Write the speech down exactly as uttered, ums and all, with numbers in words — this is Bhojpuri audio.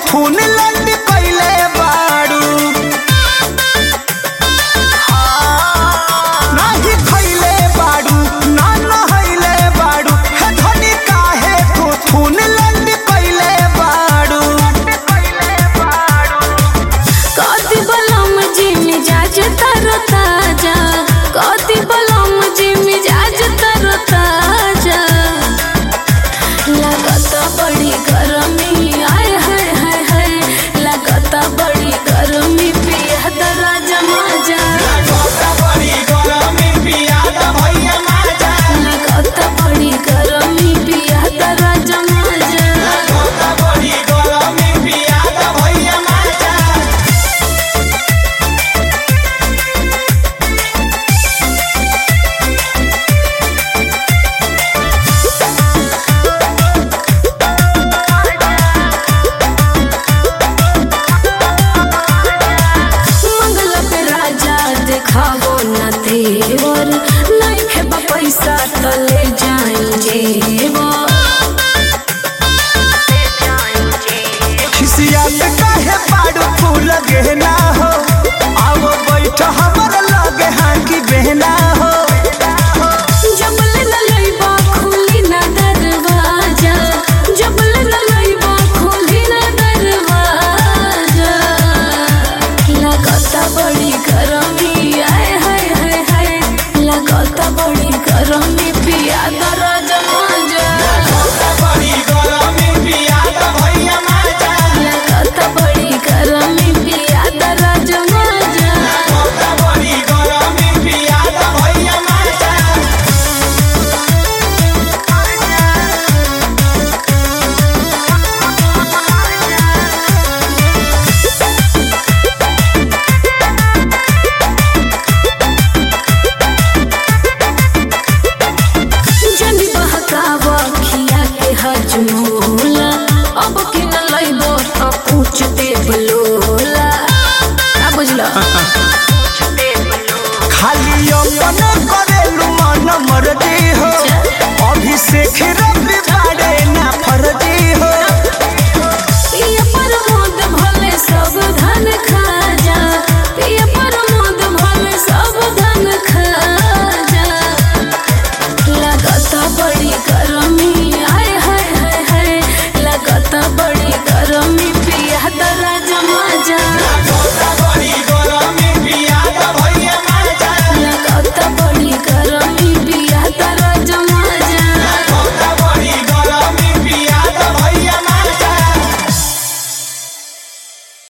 थून लंड पहले बाड़ू नाही खैले बाड़ू ना नहैले बाड़ू हे धनी काहे तू थून लंड पहले बाड़ू कति बलम जी मिजाज तरो ताजा कति बलम जी मिजाज तरो ताजा लागत बड़ी गर्मी आय हाय हाय हाय लागत बड़ी गर्मी पिया द राजा माजा लागत बड़ी गर्मी पिया द राजा माजा मंगल पे राजा देखावो न तेवर नहीं खेबा पैसा तले जाएंगे वो खिसियात काहे बाड़ू फूल गहना हो आओ बैठ हमर लगे हाकी बहना हो जबल न लइबा खोली न दरवाजा जबल न लइबा खोली न दरवाजा लागत बड़ी गर्मी आय हाय हाय हाय लागत बड़ी गर्मी पिया द राजा माजा लागत बड़ी गर्मी पिया द राजा माजा जनी बहकावा खिया के हजमोला अब कि न लइबो त पूछ दे बलोला का बुझला खाली अपन करेलू मन मर्जी हो अभिषेक रे